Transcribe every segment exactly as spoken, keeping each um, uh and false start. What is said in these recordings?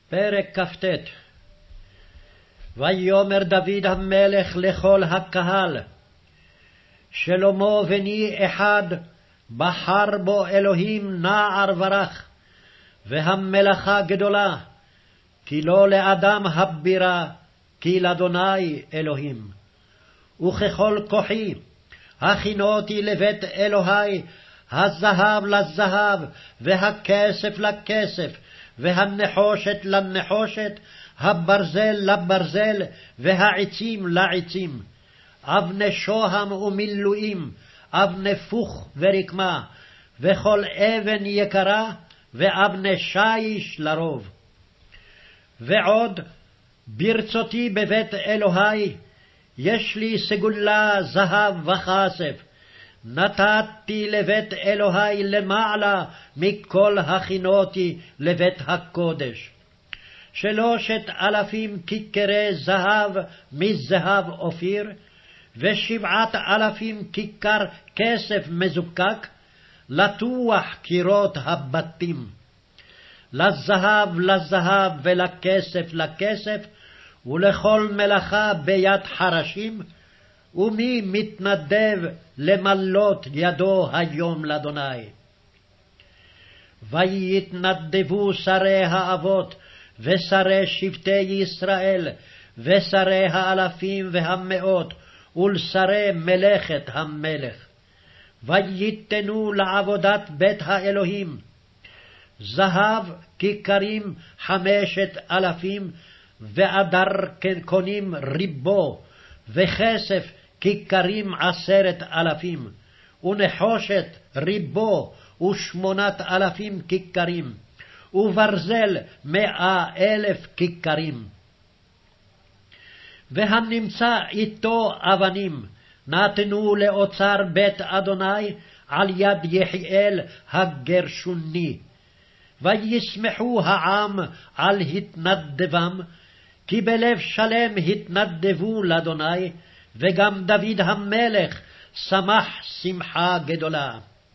פרק כ"ט. ויאמר דוד המלך לכל הקהל, שלמה בני אחד בחר בו אלוהים נער ורך, והמלאכה גדולה, כי לא לאדם הבירה, כי לאדוני אלוהים. וככל כוחי הכינותי לבית אלוהי, הזהב לזהב, והכסף לכסף, והנחושת לנחושת, הברזל לברזל, והעצים לעצים, אבני שוהם ומילואים, אבני פוך ורקמה, וכל אבן יקרה, ואבני שיש לרוב. ועוד ברצותי בבית אלוהי, יש לי סגולה זהב וכסף, נתתי לבית אלוהי למעלה מכל הכינותי לבית הקודש. שלושת אלפים כיכרי זהב מזהב אופיר, ושבעת אלפים כיכר כסף מזוקק, לטוח קירות הבתים. לזהב לזהב ולכסף לכסף, ולכל מלאכה ביד חרשים, ומי מתנדב למלות ידו היום לאדוני. ויתנדבו שרי האבות, ושרי שבטי ישראל, ושרי האלפים והמאות, ולשרי מלאכת המלך. ויתנו לעבודת בית האלוהים, זהב כיכרים חמשת אלפים, ואדר קונים ריבו, וכסף כיכרים עשרת אלפים, ונחושת ריבו ושמונת אלפים כיכרים, וברזל מאה אלף כיכרים. והנמצא איתו אבנים, נתנו לאוצר בית אדוני על יד יחיאל הגרשוני. וישמחו העם על התנדבם, כי בלב שלם התנדבו לאדוני, וגם דוד המלך שמח שמחה גדולה.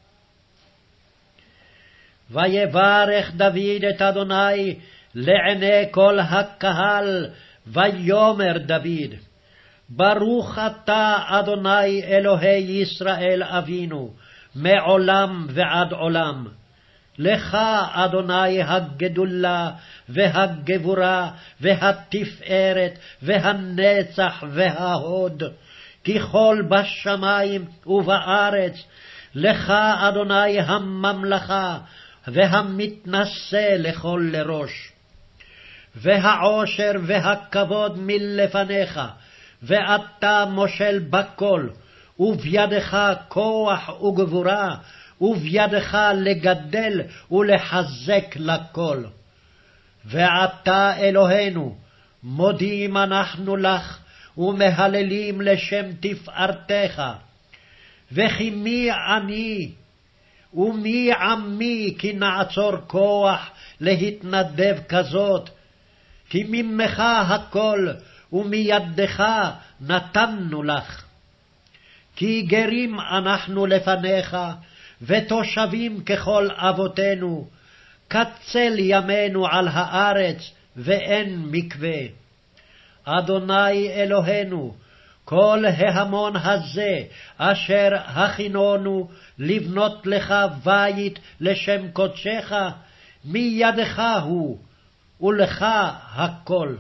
ויברך דוד את אדוני לעיני כל הקהל, ויאמר דוד, ברוך אתה אדוני אלוהי ישראל אבינו, מעולם ועד עולם. לך אדוני הגדולה והגבורה והתפארת והנצח וההוד, כי כל בשמיים ובארץ. לך אדוני הממלכה והמתנשא לכל לראש. והעושר והכבוד מלפניך, ואתה מושל בכל, ובידך כוח וגבורה, ובידך לגדל ולחזק לכל. ועתה אלוהינו, מודים אנחנו לך, ומהללים לשם תפארתך. וכי מי אני ומי עמי, כי נעצור כוח להתנדב כזאת? כי ממך הכל, ומידך נתנו לך. כי גרים אנחנו לפניך, ותושבים ככל אבותינו, קצל ימינו על הארץ, ואין מקווה. אדוני אלוהינו, כל ההמון הזה, אשר הכינונו לבנות לך בית לשם קודשך, מידך הוא, ולך הכל.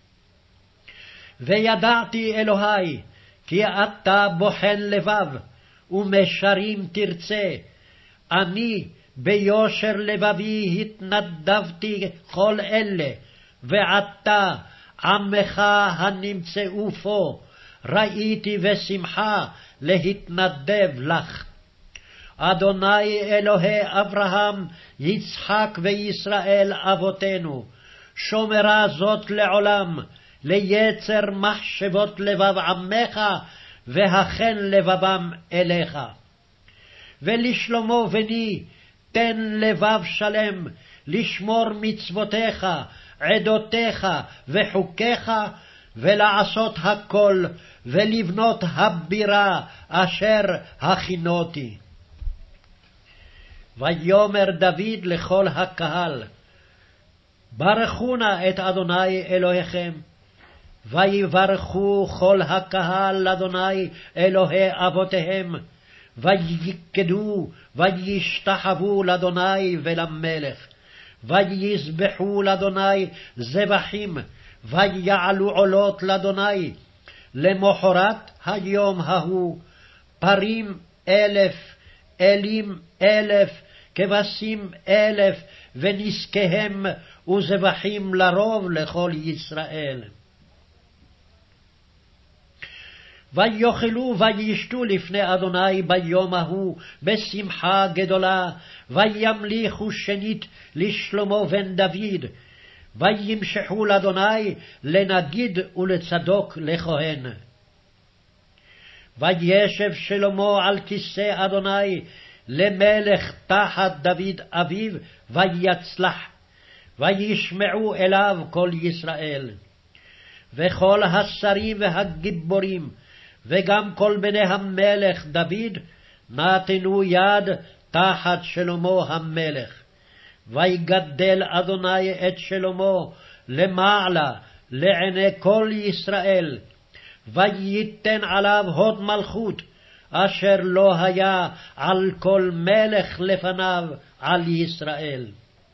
וידעתי אלוהי, כי אתה בוחן לבב, ומשרים תרצה. אני ביושר לבבי התנדבתי כל אלה, ועתה עמך הנמצאו פה, ראיתי ושמחה להתנדב לך. אדוני אלוהי אברהם, יצחק וישראל אבותינו, שומרה זאת לעולם, ליצר מחשבות לבב עמך, והכן לבבם אליך. ולשלמה בני תן לבב שלם, לשמור מצוותיך, עדותיך וחוקיך, ולעשות הכל, ולבנות הבירה אשר הכינותי. ויאמר דוד לכל הקהל, ברכו נא את אדוני אלוהיכם, ויברכו כל הקהל אדוני אלוהי אבותיהם, ויקדו וישתחוו לאדוני ולמלך, ויזבחו לאדוני זבחים, ויעלו עולות לאדוני. למחרת היום ההוא פרים אלף, אלים אלף, כבשים אלף, ונזקיהם וזבחים לרוב לכל ישראל. ויאכלו וישתו לפני אדוני ביום ההוא בשמחה גדולה, וימליכו שנית לשלמה בן דוד, וימשחו לאדוני לנגיד ולצדוק לכהן. וישב שלמה על כיסא אדוני למלך תחת דוד אביו, ויצלח, וישמעו אליו כל ישראל. וכל השרים והגיבורים, וגם כל בני המלך דוד, נתנו יד תחת שלמה המלך. ויגדל אדוני את שלמה למעלה לעיני כל ישראל, וייתן עליו הוד מלכות, אשר לא היה על כל מלך לפניו על ישראל.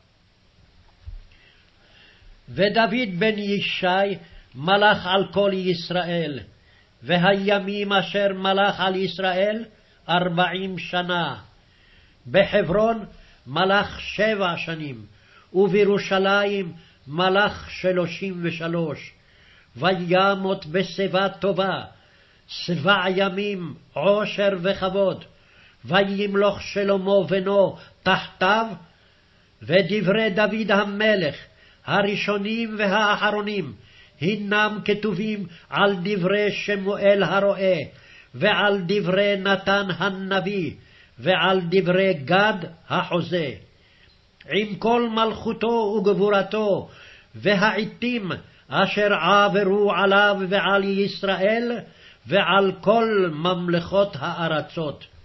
ודוד בן ישי מלך על כל ישראל, והימים אשר מלך על ישראל ארבעים שנה. בחברון מלך שבע שנים, ובירושלים מלך שלושים ושלוש. וימות בשיבה טובה, שבע ימים עושר וכבוד. וימלוך שלמה בנו תחתיו. ודברי דוד המלך, הראשונים והאחרונים, הינם כתובים על דברי שמואל הרועה, ועל דברי נתן הנביא, ועל דברי גד החוזה, עם כל מלכותו וגבורתו, והעתים אשר עברו עליו ועל ישראל, ועל כל ממלכות הארצות.